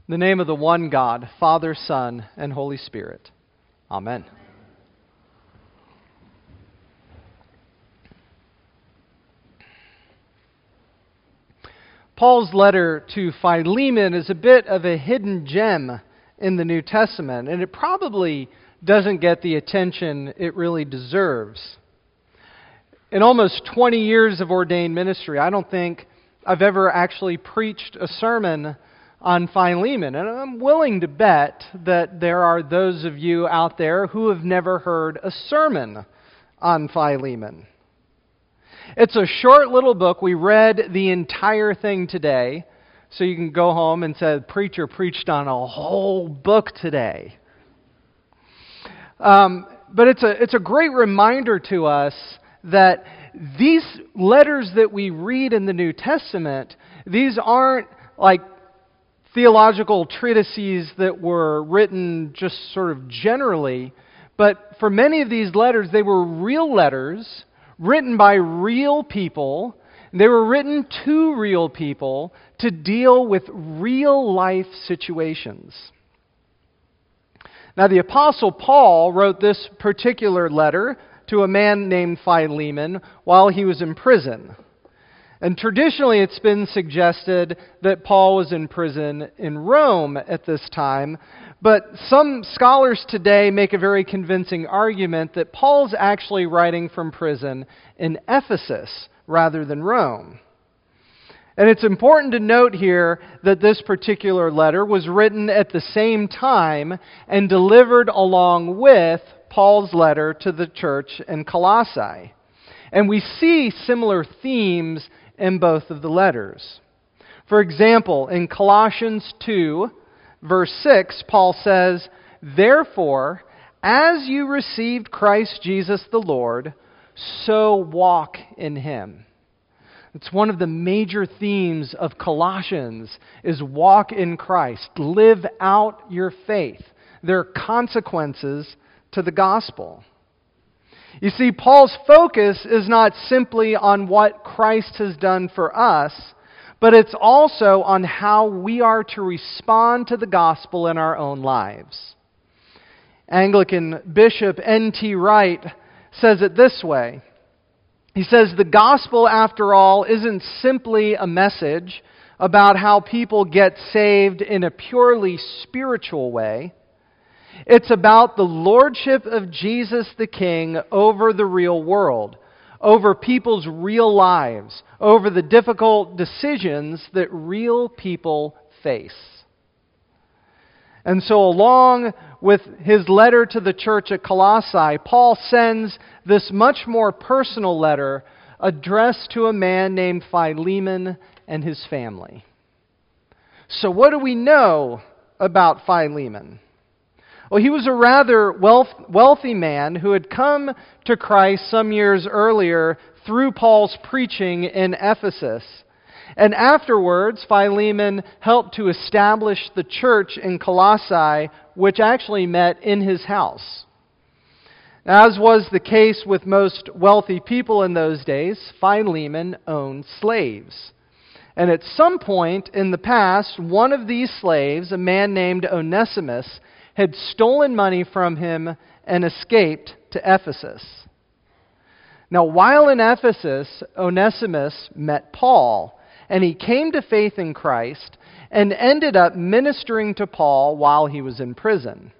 In the name of the one God, Father, Son, and Holy Spirit. Amen. Paul's letter to Philemon is a bit of a hidden gem in the New Testament, and it probably doesn't get the attention it really deserves. In almost 20 years of ordained ministry, I don't think I've ever actually preached a sermon on Philemon, and I'm willing to bet that there are those of you out there who have never heard a sermon on Philemon. It's a short little book. We read the entire thing today, so you can go home and say, the preacher preached on a whole book today. But it's a great reminder to us that these letters that we read in the New Testament, these aren't like theological treatises that were written just sort of generally, but for many of these letters, they were real letters written by real people. They were written to real people to deal with real life situations. Now, the Apostle Paul wrote this particular letter to a man named Philemon while he was in prison. And traditionally, it's been suggested that Paul was in prison in Rome at this time, but some scholars today make a very convincing argument that Paul's actually writing from prison in Ephesus rather than Rome. And it's important to note here that this particular letter was written at the same time and delivered along with Paul's letter to the church in Colossae. And we see similar themes in both of the letters. For example, in Colossians 2, verse 6, Paul says, "Therefore, as you received Christ Jesus the Lord, so walk in Him." It's one of the major themes of Colossians is walk in Christ. Live out your faith. There are consequences to the gospel. You see, Paul's focus is not simply on what Christ has done for us, but it's also on how we are to respond to the gospel in our own lives. Anglican Bishop N.T. Wright says it this way. He says, "The gospel, after all, isn't simply a message about how people get saved in a purely spiritual way. It's about the lordship of Jesus the King over the real world, over people's real lives, over the difficult decisions that real people face." And so along with his letter to the church at Colossae, Paul sends this much more personal letter addressed to a man named Philemon and his family. So what do we know about Philemon? Well, he was a rather wealthy man who had come to Christ some years earlier through Paul's preaching in Ephesus. And afterwards, Philemon helped to establish the church in Colossae, which actually met in his house. As was the case with most wealthy people in those days, Philemon owned slaves. And at some point in the past, one of these slaves, a man named Onesimus, had stolen money from him and escaped to Ephesus. Now, while in Ephesus, Onesimus met Paul, and he came to faith in Christ and ended up ministering to Paul while he was in prison.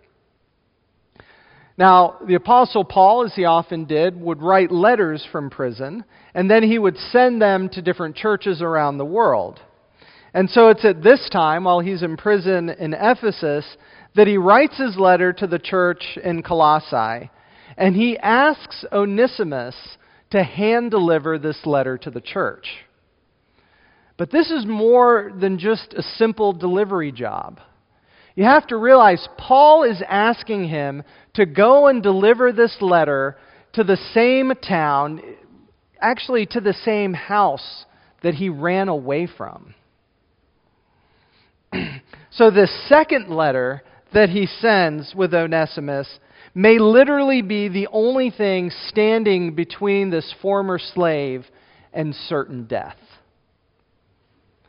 Now, the Apostle Paul, as he often did, would write letters from prison, and then he would send them to different churches around the world. And so it's at this time, while he's in prison in Ephesus, that he writes his letter to the church in Colossae, and he asks Onesimus to hand-deliver this letter to the church. But this is more than just a simple delivery job. You have to realize Paul is asking him to go and deliver this letter to the same town, actually to the same house that he ran away from. So this second letter that he sends with Onesimus may literally be the only thing standing between this former slave and certain death.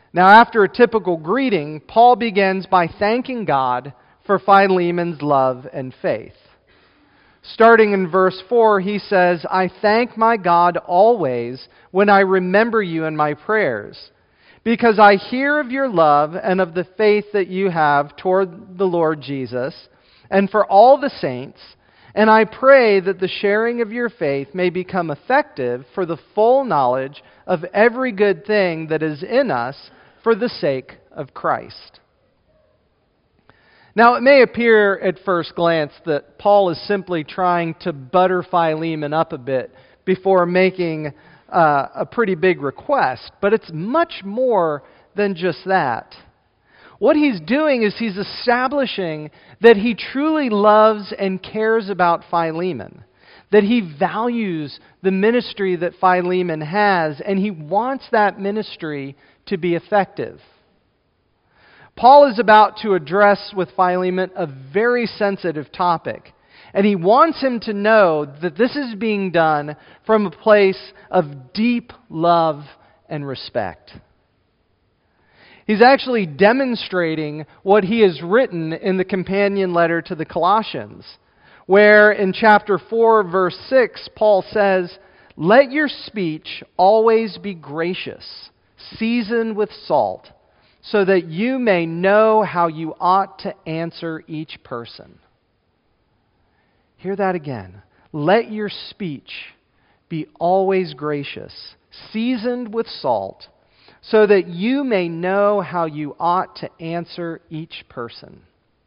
Now, after a typical greeting, Paul begins by thanking God for Philemon's love and faith. Starting in verse 4, he says, "I thank my God always when I remember you in my prayers, because I hear of your love and of the faith that you have toward the Lord Jesus and for all the saints, and I pray that the sharing of your faith may become effective for the full knowledge of every good thing that is in us for the sake of Christ." Now, it may appear at first glance that Paul is simply trying to butter Philemon up a bit before making a pretty big request, but it's much more than just that. What he's doing is he's establishing that he truly loves and cares about Philemon, that he values the ministry that Philemon has, and he wants that ministry to be effective. Paul is about to address with Philemon a very sensitive topic, and he wants him to know that this is being done from a place of deep love and respect. He's actually demonstrating what he has written in the companion letter to the Colossians, where in chapter 4, verse 6, Paul says, "Let your speech always be gracious, seasoned with salt, so that you may know how you ought to answer each person." Hear that again. Let your speech be always gracious, seasoned with salt, so that you may know how you ought to answer each person.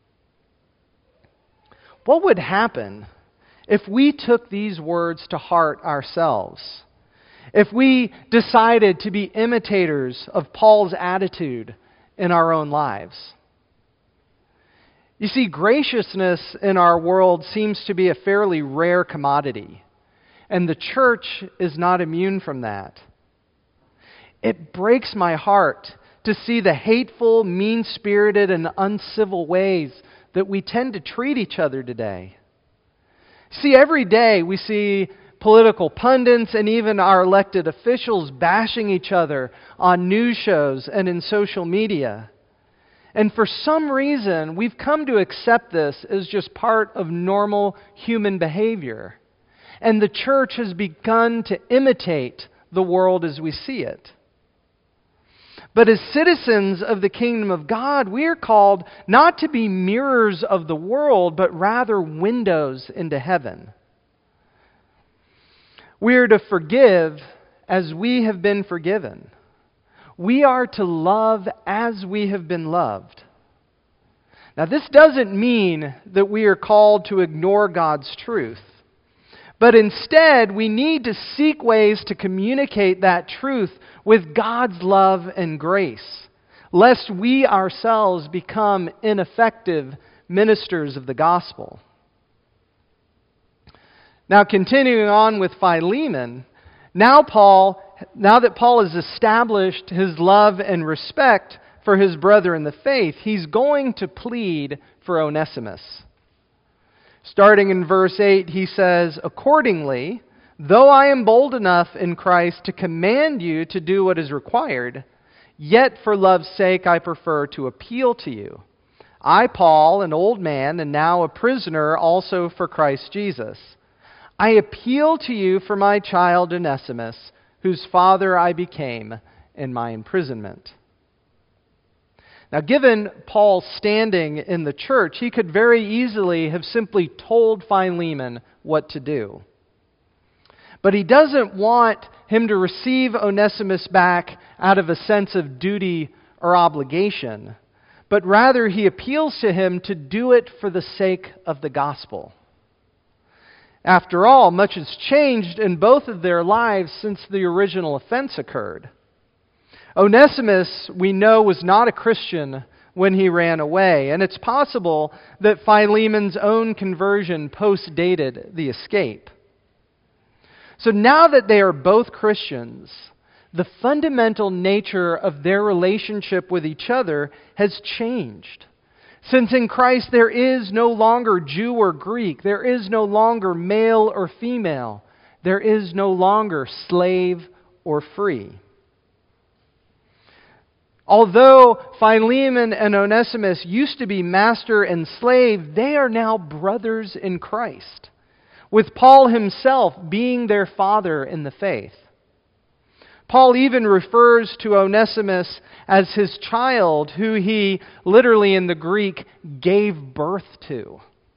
What would happen if we took these words to heart ourselves? If we decided to be imitators of Paul's attitude in our own lives? You see, graciousness in our world seems to be a fairly rare commodity, and the church is not immune from that. It breaks my heart to see the hateful, mean-spirited, and uncivil ways that we tend to treat each other today. See, every day we see political pundits and even our elected officials bashing each other on news shows and in social media. And for some reason, we've come to accept this as just part of normal human behavior. And the church has begun to imitate the world as we see it. But as citizens of the kingdom of God, we are called not to be mirrors of the world, but rather windows into heaven. We are to forgive as we have been forgiven. We are to love as we have been loved. Now, this doesn't mean that we are called to ignore God's truth. But instead, we need to seek ways to communicate that truth with God's love and grace, lest we ourselves become ineffective ministers of the gospel. Now, continuing on with Philemon, now that Paul has established his love and respect for his brother in the faith, he's going to plead for Onesimus. Starting in verse 8, he says, "Accordingly, though I am bold enough in Christ to command you to do what is required, yet for love's sake I prefer to appeal to you. I, Paul, an old man, and now a prisoner also for Christ Jesus. I appeal to you for my child Onesimus, whose father I became in my imprisonment." Now, given Paul's standing in the church, he could very easily have simply told Philemon what to do. But he doesn't want him to receive Onesimus back out of a sense of duty or obligation, but rather he appeals to him to do it for the sake of the gospel. After all, much has changed in both of their lives since the original offense occurred. Onesimus, we know, was not a Christian when he ran away, and it's possible that Philemon's own conversion post-dated the escape. So now that they are both Christians, the fundamental nature of their relationship with each other has changed. Since in Christ there is no longer Jew or Greek, there is no longer male or female, there is no longer slave or free. Although Philemon and Onesimus used to be master and slave, they are now brothers in Christ, with Paul himself being their father in the faith. Paul even refers to Onesimus as his child, who he literally in the Greek gave birth to.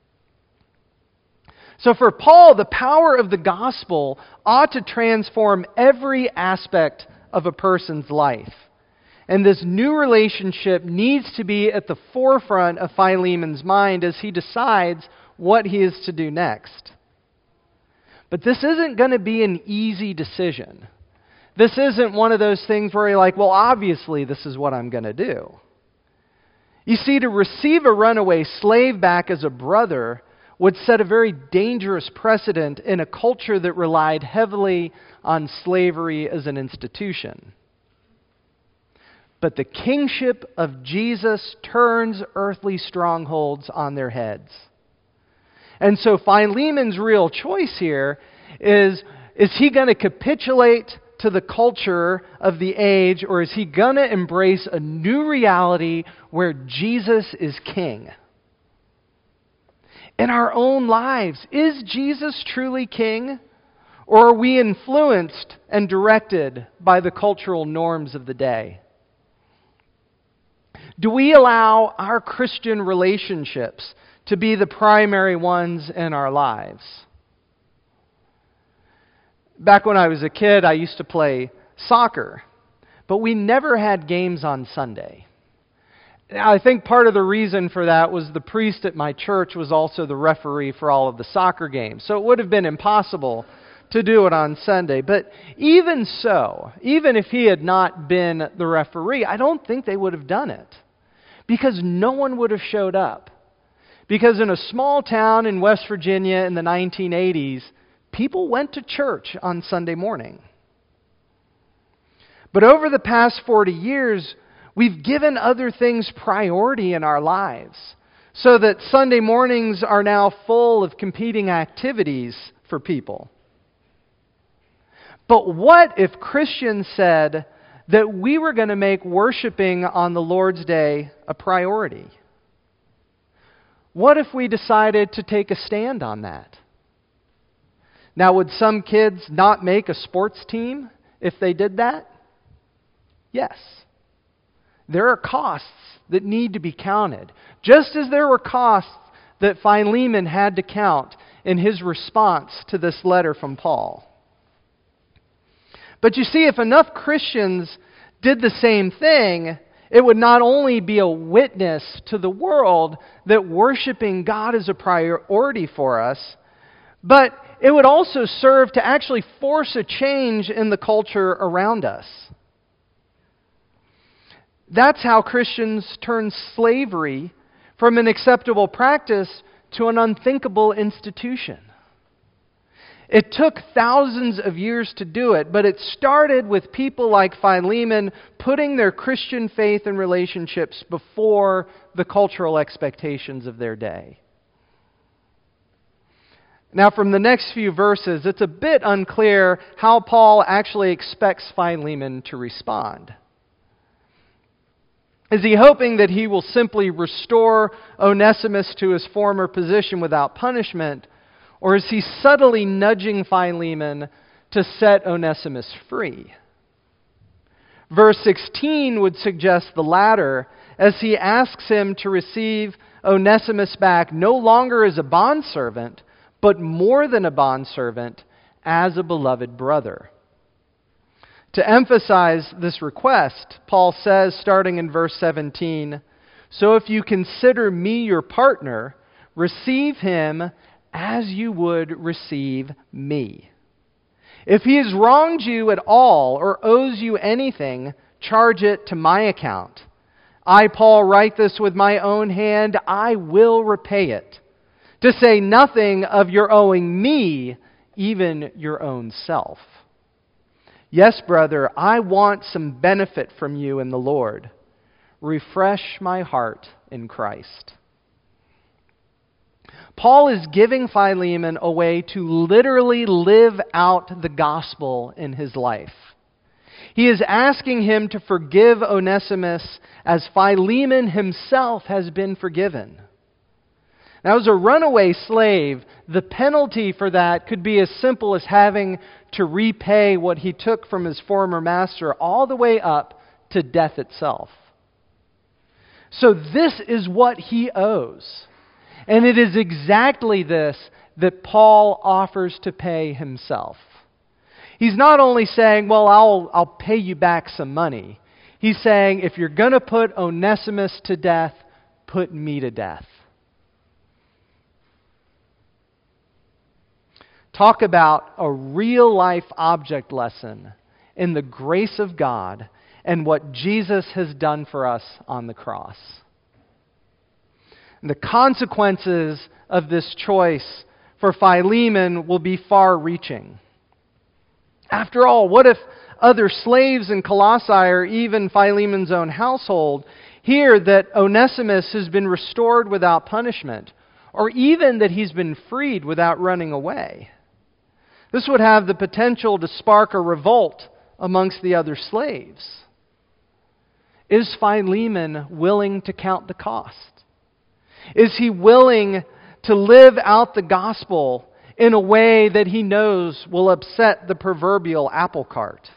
So for Paul, the power of the gospel ought to transform every aspect of a person's life. And this new relationship needs to be at the forefront of Philemon's mind as he decides what he is to do next. But this isn't going to be an easy decision. This isn't one of those things where you're like, well, obviously this is what I'm going to do. You see, to receive a runaway slave back as a brother would set a very dangerous precedent in a culture that relied heavily on slavery as an institution. But the kingship of Jesus turns earthly strongholds on their heads. And so Philemon's real choice here is he going to capitulate to the culture of the age, or is he going to embrace a new reality where Jesus is king? In our own lives, is Jesus truly king? Or are we influenced and directed by the cultural norms of the day? Do we allow our Christian relationships to be the primary ones in our lives? Back when I was a kid, I used to play soccer, but we never had games on Sunday. Now, I think part of the reason for that was the priest at my church was also the referee for all of the soccer games, so it would have been impossible to do it on Sunday. But even so, even if he had not been the referee, I don't think they would have done it. Because no one would have showed up. Because in a small town in West Virginia in the 1980s, people went to church on Sunday morning. But over the past 40 years, we've given other things priority in our lives, so that Sunday mornings are now full of competing activities for people. But what if Christians said that we were going to make worshiping on the Lord's Day a priority? What if we decided to take a stand on that? Now, would some kids not make a sports team if they did that? Yes. There are costs that need to be counted, just as there were costs that Philemon had to count in his response to this letter from Paul. But you see, if enough Christians did the same thing, it would not only be a witness to the world that worshiping God is a priority for us, but it would also serve to actually force a change in the culture around us. That's how Christians turn slavery from an acceptable practice to an unthinkable institution. It took thousands of years to do it, but it started with people like Philemon putting their Christian faith and relationships before the cultural expectations of their day. Now, from the next few verses, it's a bit unclear how Paul actually expects Philemon to respond. Is he hoping that he will simply restore Onesimus to his former position without punishment? Or is he subtly nudging Philemon to set Onesimus free? Verse 16 would suggest the latter, as he asks him to receive Onesimus back no longer as a bondservant, but more than a bondservant, as a beloved brother. To emphasize this request, Paul says, starting in verse 17, "So if you consider me your partner, receive him as you would receive me. If he has wronged you at all or owes you anything, charge it to my account. I, Paul, write this with my own hand. I will repay it. To say nothing of your owing me, even your own self. Yes, brother, I want some benefit from you in the Lord. Refresh my heart in Christ." Paul is giving Philemon a way to literally live out the gospel in his life. He is asking him to forgive Onesimus as Philemon himself has been forgiven. Now, as a runaway slave, the penalty for that could be as simple as having to repay what he took from his former master all the way up to death itself. So this is what he owes. And it is exactly this that Paul offers to pay himself. He's not only saying, well, I'll pay you back some money. He's saying, if you're going to put Onesimus to death, put me to death. Talk about a real-life object lesson in the grace of God and what Jesus has done for us on the cross. And the consequences of this choice for Philemon will be far-reaching. After all, what if other slaves in Colossae, or even Philemon's own household, hear that Onesimus has been restored without punishment, or even that he's been freed without running away? This would have the potential to spark a revolt amongst the other slaves. Is Philemon willing to count the cost? Is he willing to live out the gospel in a way that he knows will upset the proverbial apple cart?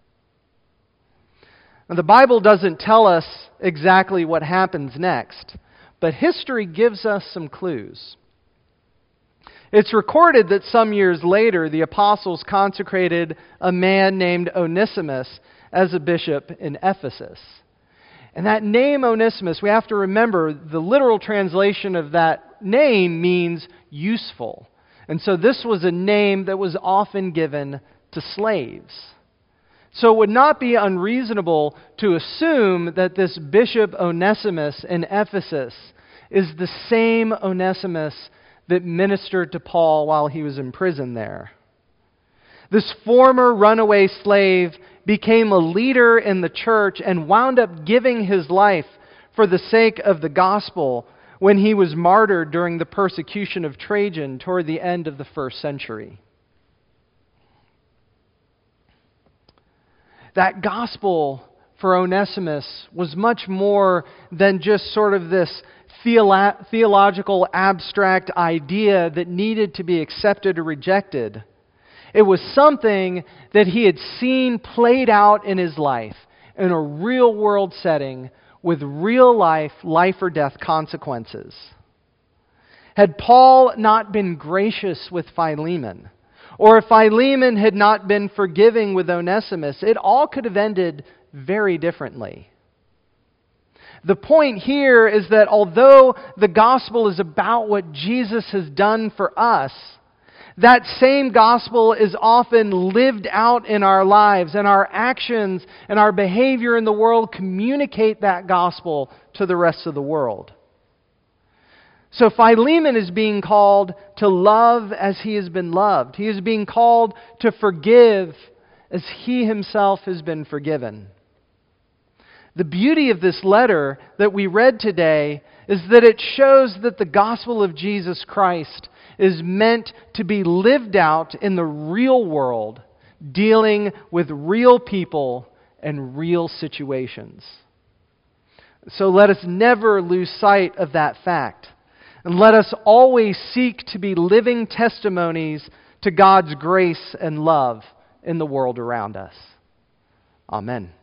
Now, the Bible doesn't tell us exactly what happens next, but history gives us some clues. It's recorded that some years later, the apostles consecrated a man named Onesimus as a bishop in Ephesus. And that name Onesimus, we have to remember, the literal translation of that name means useful. And so this was a name that was often given to slaves. So it would not be unreasonable to assume that this Bishop Onesimus in Ephesus is the same Onesimus that ministered to Paul while he was in prison there. This former runaway slave became a leader in the church and wound up giving his life for the sake of the gospel when he was martyred during the persecution of Trajan toward the end of the first century. That gospel for Onesimus was much more than just sort of this theological abstract idea that needed to be accepted or rejected. It was something that he had seen played out in his life in a real world setting with real life or death consequences. Had Paul not been gracious with Philemon, or if Philemon had not been forgiving with Onesimus, it all could have ended very differently. The point here is that although the gospel is about what Jesus has done for us, that same gospel is often lived out in our lives, and our actions and our behavior in the world communicate that gospel to the rest of the world. So Philemon is being called to love as he has been loved. He is being called to forgive as he himself has been forgiven. The beauty of this letter that we read today is that it shows that the gospel of Jesus Christ is meant to be lived out in the real world, dealing with real people and real situations. So let us never lose sight of that fact. And let us always seek to be living testimonies to God's grace and love in the world around us. Amen.